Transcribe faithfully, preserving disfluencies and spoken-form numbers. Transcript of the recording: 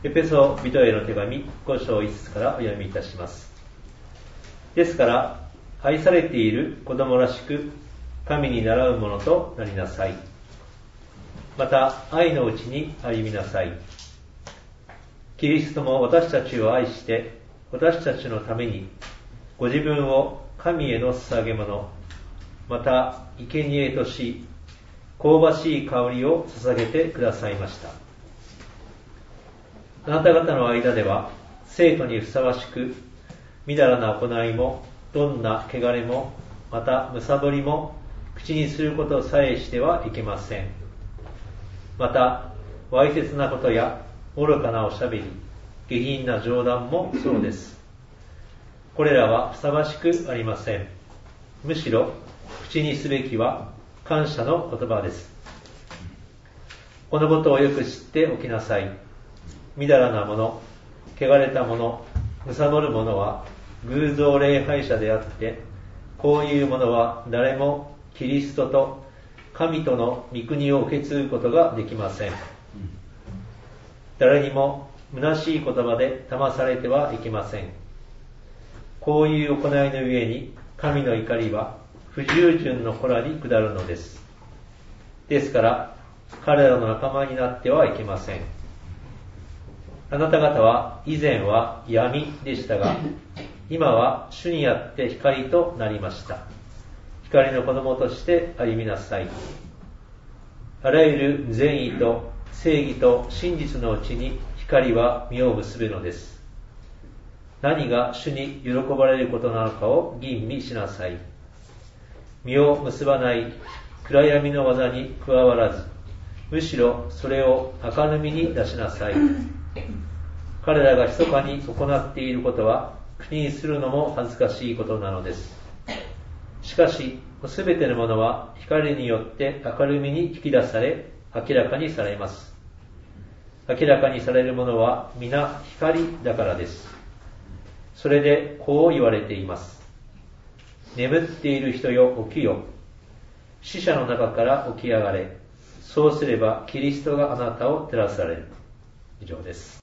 エペソビトへの手紙ご章いち節からお読みいたします。ですから愛されている子供らしく神に倣うものとなりなさい。また愛のうちに歩みなさい。キリストも私たちを愛して私たちのためにご自分を神への捧げ物、また生贄とし香ばしい香りを捧げてくださいました。あなた方の間では聖徒にふさわしくみだらな行いもどんな汚れもまたむさぼりも口にすることさえしてはいけません。またわいせつなことや愚かなおしゃべり、下品な冗談もそうです。これらはふさわしくありません。むしろ口にすべきは感謝の言葉です。このことをよく知っておきなさい。みだらなもの、汚れたもの、むさぼるものは偶像礼拝者であって、こういうものは誰もキリストと神との御国を受け継ぐことができません。誰にも虚しい言葉で騙されてはいけません。こういう行いのゆえに神の怒りは不従順の子らに下るのです。ですから彼らの仲間になってはいけません。あなた方は以前は闇でしたが、今は主にあって光となりました。光の子供として歩みなさい。あらゆる善意と正義と真実のうちに光は実を結ぶのです。何が主に喜ばれることなのかを吟味しなさい。実を結ばない暗闇の技に加わらず、むしろそれを明るみに出しなさい。彼らが密かに行っていることは口にするのも恥ずかしいことなのです。しかしすべてのものは光によって明るみに引き出され明らかにされます。明らかにされるものは皆光だからです。それでこう言われています。眠っている人よ、起きよ。死者の中から起き上がれ。そうすればキリストがあなたを照らされる。以上です。